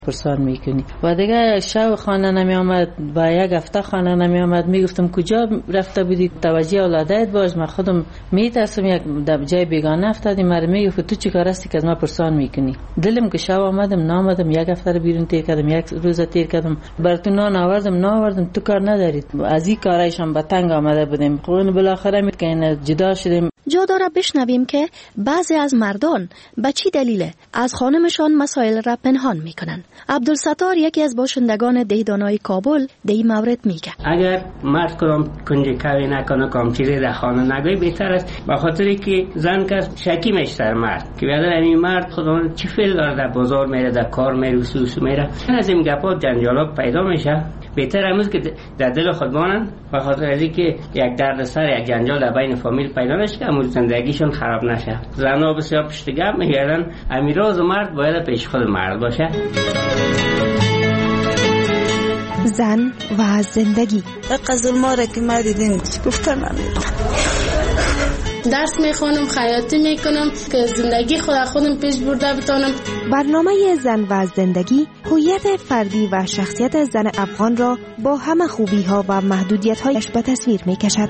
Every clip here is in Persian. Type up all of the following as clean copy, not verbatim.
پرسان میکنی و دیگه شب خانه نمی آمد، با یک هفته خانه نمی آمد، میگفتم کجا رفته بودی، توجه اولادت باش، من خودم میترسم یک جای بیگانه افتادی، مرا میگفت تو چی کار هستی که از ما پرسان میکنی. دلم که شب آمدم نامدم، یک هفته بیرون تیر کردم، یک روز تیر کردم، براتون نان آوردم تو کار ندارید. از این کارایشان به تنگ آمده بودیم. خب بالاخره میگن جدا شدیم. جا داره بشنویم که بعضی از مردان به چی دلیل از خانمشان مسائل را پنهان میکنن. عبدالستار یکی از باشندگان دهدانای کابل در این مورد میگه اگر مرد کدام کنجکاوی نکنه، کام چیزی در خانه نگوی بهتر است، به خاطری که زن که شکی میشه سر مرد که بیادر این مرد خودمون چی فعل داره، در بازار میره، در کار میره، وسوسه میره، از این گپا جنجالات پیدا میشه. بهتر امروز که در دل خود مانند، به خاطر از اینکه یک دردسر، یک جنجال در بین فامیل پیدا نشه، امروز زندگیشون خراب نشه. زنها بسیار پشت گپ میگردن، امیراز مرد باید پیش خود مرد باشه. زن و زندگی. ظلما را که ما دیدیم گفتم درس میخونم، خیاطی میکنم که زندگی خودم پیش برده بتونم. برنامه زن و زندگی هویت فردی و شخصیت زن افغان را با همه خوبی ها و محدودیت هایش به تصویر میکشد.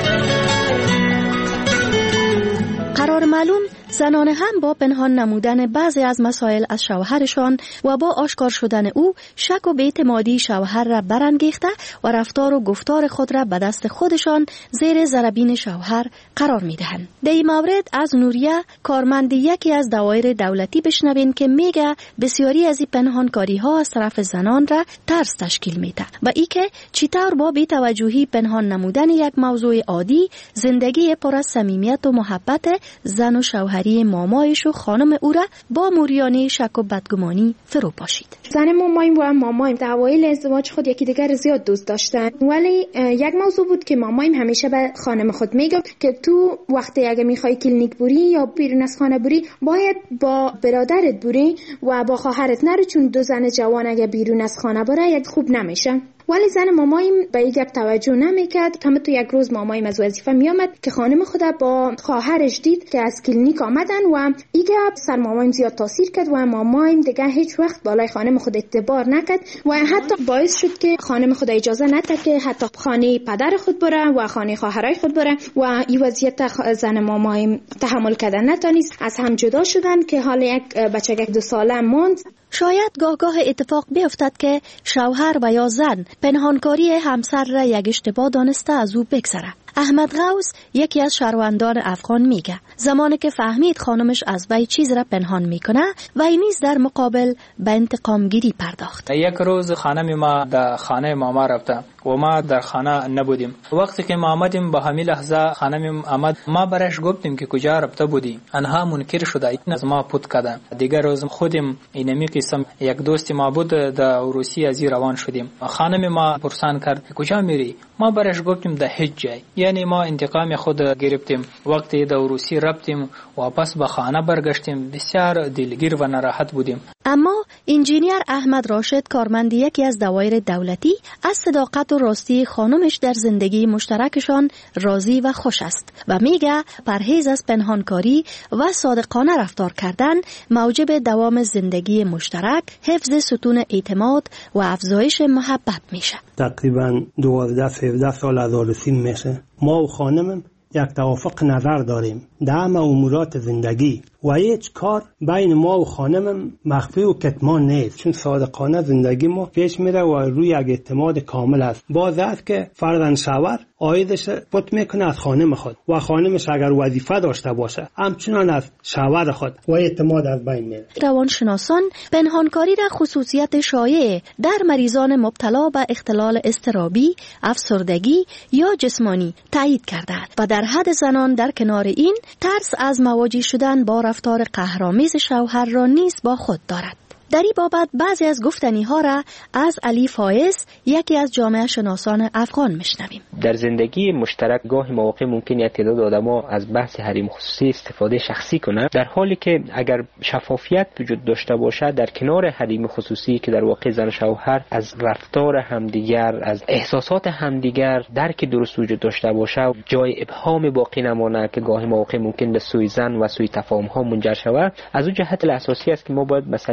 قرار معلوم زنان هم با پنهان نمودن بعضی از مسائل از شوهرشان و با آشکار شدن او شک و بی‌اعتمادی شوهر را برانگیخته و رفتار و گفتار خود را به دست خودشان زیر ضربین شوهر قرار میدهند. در این مورد از نوریه کارمند یکی از دوایر دولتی بشنوین که میگه بسیاری از این پنهانکاری ها از طرف زنان را ترس تشکیل میده و ای که چطور با بی‌توجهی پنهان نمودن یک موضوع عادی زندگی پر از صمیمیت و محبت زن و شوهر مامایش و خانم او را با موریانه شک و بدگمانی فرو پاشید. زن مامایم و مامایم در اوایل ازدواج خود یکی دیگر زیاد دوست داشتن، ولی یک موضوع بود که مامایم همیشه به خانم خود میگفت که تو وقتی اگه میخوای کلینیک بری یا بیرون از خانه بری باید با برادرت بری و با خواهرت نرو، چون دو زن جوان اگه بیرون از خانه بره خوب نمیشه. ولی زن مامایم به این گپ توجه نمیکرد. همه تو یک روز مامایم از وظیفه میامد که خانم خود با خواهرش دید که از کلینیک آمدن و این گپ سر مامایم زیاد تاثیر کرد و مامایم دیگه هیچ وقت بالای خانم خود اعتبار نکرد و حتی باعث شد که خانم خود اجازه نده که حتی خانه پدر خود بره و خانه خواهرای خود بره و این وضعیت زن مامایم تحمل کردن نتونست، از هم جدا شدن که حالا یک بچه 2 ساله ماند. شاید گاه اتفاق بیفتد که شوهر و یا زن پنهانکاری همسر را یک اشتباه دانسته از او بگذره. احمد غوث یکی از شهروندان افغان میگه زمانی که فهمید خانمش از وی چیز را پنهان میکنه وی نیز در مقابل به انتقام گیری پرداخت. یک روز خانم ما در خانه ماما رفته و ما در خانه نبودیم. وقتی که ما آمدیم به همین لحظه خانم آمد، ما برش گفتیم که کجا رفته بودی، آنها منکر شده، از ما پود کردن. دیگر روز خودم اینمی قسم یک دوست ما بود در روسیه از روان شدیم. خانم ما پرسان کرد که کجا میری؟ ما برش گفتیم در هیچ جای. یعنی ما انتقام خود گرفتیم. وقتی در روسیه رفتیم واپس به خانه برگشتیم، بسیار دلگیر و ناراحت بودیم. اما انجینیر احمد راشد کارمند یکی از دوایر دولتی از صداقت و راستی خانمش در زندگی مشترکشان راضی و خوش است و میگه پرهیز از پنهانکاری و صادقانه رفتار کردن موجب دوام زندگی مشترک، حفظ ستون اعتماد و افزایش محبت میشه. تقریبا 12-13 سال از آرسیم میشه. ما و خانمم یک توافق نظر داریم در همه امورات زندگی و هیچ کار بین ما و خانمم مخفی و کتمان نیست، چون صادقانه زندگی ما پیش میره و روی یک اعتماد کامل است. باز است که فرزند شوهر عایدش پت میکنه از خانم خود و خانمش اگر وظیفه داشته باشه همچنان از شوهر خود و اعتماد از بین میره. روانشناسان پنهانکاری را خصوصیت شایع در مریضان مبتلا به اختلال اضطرابی، افسردگی یا جسمانی تایید کردند و در حد زنان در کنار این ترس از مواجه شدن با رفتار قهرآمیز شوهر را نیز با خود دارد. در این بابت بعضی از گفتنی ها را از علی فایز یکی از جامعه شناسان افغان میشنویم. در زندگی مشترک گاهی مواقع ممکن است تعداد آدما از بحث حریم خصوصی استفاده شخصی کنند، در حالی که اگر شفافیت وجود داشته باشد در کنار حریم خصوصی که در واقع زن و شوهر از رفتار همدیگر، از احساسات همدیگر درک درست وجود داشته باشه، جای ابهام باقی نمانه که گاهی مواقع ممکن به سوی زن و سوی تفاهم ها منجر شود. از اون جهت اساسی است که ما باید مسئله شفاف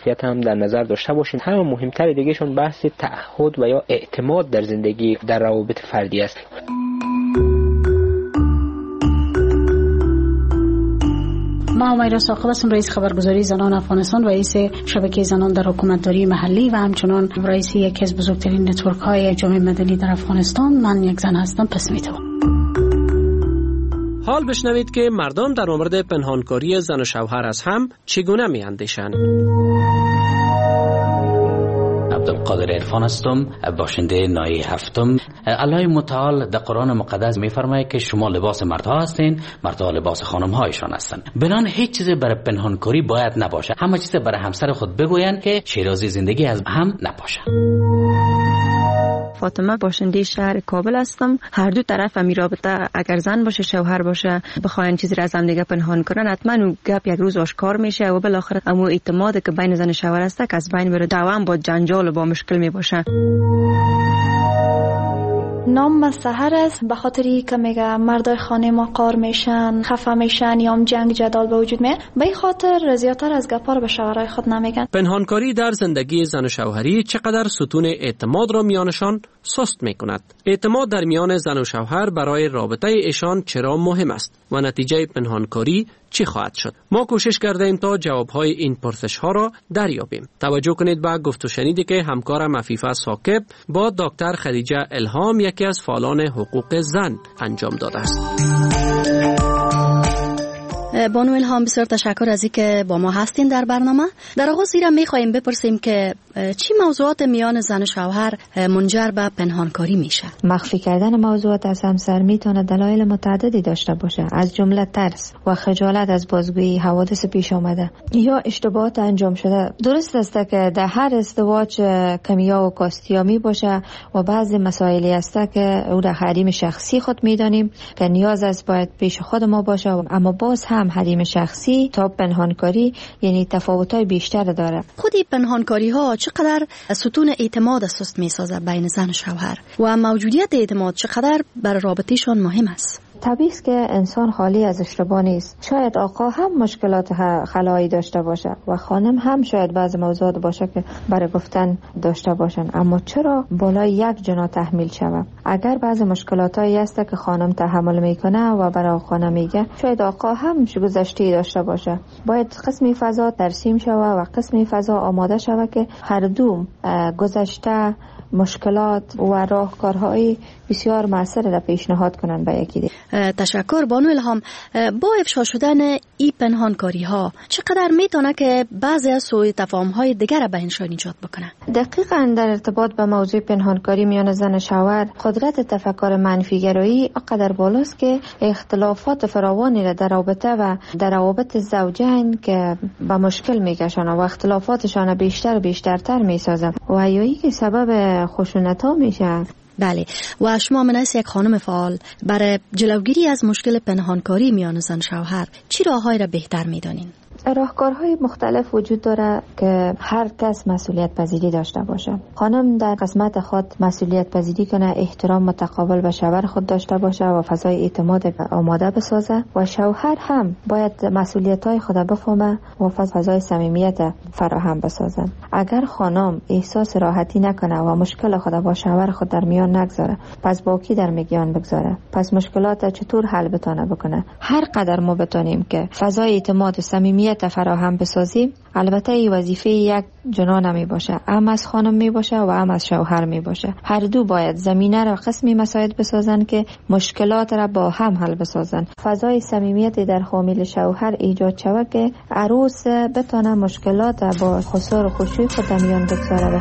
شفافیت هم در نظر داشته باشیم. همه مهمتر دیگهشون بحث تعهد و یا اعتماد در زندگی در روابط فردی است. ما همیرا ثاقب هستم، رئیس خبرگزاری زنان افغانستان و رئیس شبکه زنان در حکومتداری محلی و همچنان رئیس یکی از بزرگترین نتورک های جامعه مدنی در افغانستان. من یک زن هستم. پس میتوام. حال بشنوید که مردم در مورد پنهانکاری زن و شوهر از هم چگونه میاندیشند. عبدالقادر عرفان هستم، باشنده نایه هفتم. الله متعال در قرآن مقدس میفرماید که شما لباس مردها هستین، مردها لباس خانم‌هایشان هستند. بنان هیچ چیزی برای پنهانکاری باید نباشه. همه چیز برای همسر خود بگویند که شیرازی زندگی از هم نباشه. فاطمه، باشنده شهر کابل هستم. هر دو طرف می رابطه اگر زن باشه شوهر باشه بخواین چیزی را از هم دیگه پنهان کنن، حتما اون گپ یک روز آشکار میشه و بالاخره اما اعتماد که بین زن و شوهر است که از بین بره، دوام با جنجال و با مشکل می باشه. نام سحر است، به خاطری که میگه مردای خانه ما قار میشن، خفه میشن یا هم جنگ جدال به وجود میاد، به این خاطر زیادتر از گپا رو به شوهرای خود نمیگن. پنهانکاری در زندگی زن و شوهری چقدر ستون اعتماد را میانشان سست میکند. اعتماد در میان زن و شوهر برای رابطه ایشان چرا مهم است و نتیجه پنهانکاری چی خواهد شد؟ ما کوشش کرده ایم تا جوابهای این پرسش ها را دریابیم. توجه کنید به گفت و شنیدی که همکارم عفیفه ثاقب با دکتر خدیجه الهام، یکی از فعالان حقوق زن، انجام داده است. بانو الهام، بسیار تشکر از اینکه با ما هستین در برنامه. در آغاز زیرا میخوایم بپرسیم که چی موضوعات میان زن و شوهر منجر به پنهانکاری میشه؟ مخفی کردن موضوعات از همسر میتونه دلایل متعددی داشته باشه، از جمله ترس و خجالت از بازگویی حوادث پیش آمده یا اشتباهات انجام شده. درست است که در هر ازدواج کمیا و کاستیا می باشه و بعضی مسائلی است که او در حریم شخصی خود میدانیم که نیاز است باید پیش خود ما باشه، اما باز هم حریم شخصی تا پنهانکاری یعنی تفاوت‌های بیشتر داره. خودی پنهانکاری ها چقدر ستون اعتماد سست میسازه بین زن و شوهر و موجودیت اعتماد چقدر بر رابطهشان مهم است؟ طبیعی است که انسان خالی از اشتباه نیست. شاید آقا هم مشکلات خلایی داشته باشه و خانم هم شاید بعض موضوعات باشه که برای گفتن داشته باشن، اما چرا بالای یک جنا تحمیل شود؟ اگر بعض مشکلاتایی هست که خانم تحمل میکنه و برای خانم میگه، شاید آقا هم گذشته داشته باشه. باید قسمی فضا ترسیم شود و قسمی فضا آماده شود که هر دو گذشته مشکلات و راهکارهای بسیار مؤثر را پیشنهاد کنند به یکی دیگر. تشکر بانو الهام. با افشا شدن این پنهانکاری ها چقدر میتونه که بعضی از سوء تفاهم های دیگر را بینشان ایجاد بکنه؟ دقیقاً در ارتباط به موضوع پنهانکاری میان زن و شوهر قدرت تفکر منفی گرایی آنقدر بالاست که اختلافات فراوانی را در رابطه و در روابط زوجین که به مشکل میکشند و اختلافاتشان بیشتر و بیشترتر میسازند و یایی که سبب خشونت ها میشه. بله، و شما منیس یک خانم فعال برای جلوگیری از مشکل پنهانکاری میان زن شوهر چی راههایی را بهتر میدانین؟ راهکارهای مختلف وجود داره که هر کس مسئولیت پذیری داشته باشه. خانم در قسمت خود مسئولیت پذیری کنه، احترام متقابل به شوهر خود داشته باشه و فضای اعتماد آماده بسازه و شوهر هم باید مسئولیت‌های خود بفهمه و فضای صمیمیت فراهم بسازه. اگر خانم احساس راحتی نکنه و مشکل خود با شوهر خود در میان نگذاره، پس با کی در میان بگذاره؟ پس مشکلات چطور حل بتونه بکنه؟ هر قدر ما بتونیم که فضای اعتماد و صمیمیت فراهم بسازیم، البته این وظیفه یک جنا نمی باشه، هم از خانم می باشه و هم از شوهر می باشه. هر دو باید زمینه را قسمی مساعد بسازن که مشکلات را با هم حل بسازن. فضای صمیمیت در حامل شوهر ایجاد شود که عروس بتونه مشکلات با خسار و خشوع خود در میان بگذاره.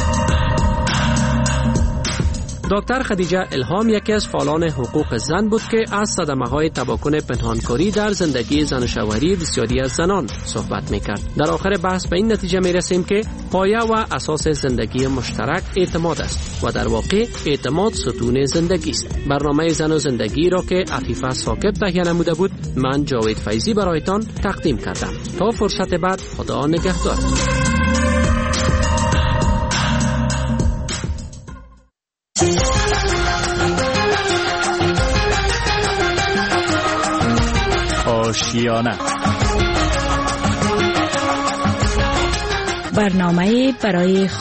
دکتر خدیجه الهام یکی از فعالان حقوق زن بود که از صدمه‌های تباکن پنهانکاری در زندگی زن و شوهری بسیاری از زنان صحبت می‌کرد. در آخر بحث به این نتیجه می‌رسیم که پایه و اساس زندگی مشترک اعتماد است و در واقع اعتماد ستون زندگی است. برنامه زن و زندگی را که عفیفه ثاقب تهیه نموده بود، من جاوید فیضی برایتان تقدیم کردم. تا فرصت بعد، خدا نگهدار. آشیانه برنامه برای